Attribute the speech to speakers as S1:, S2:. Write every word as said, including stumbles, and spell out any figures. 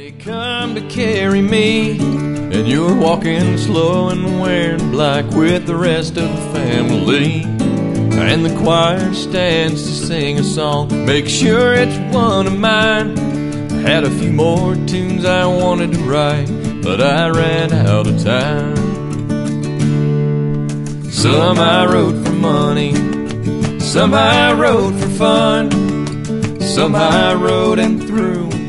S1: They come to carry me, and you're walking slow and wearing black with the rest of the family. And the choir stands to sing a song, make sure it's one of mine. I had a few more tunes I wanted to write, but I ran out of time. Some I wrote for money, some I wrote for fun, some I wrote and threw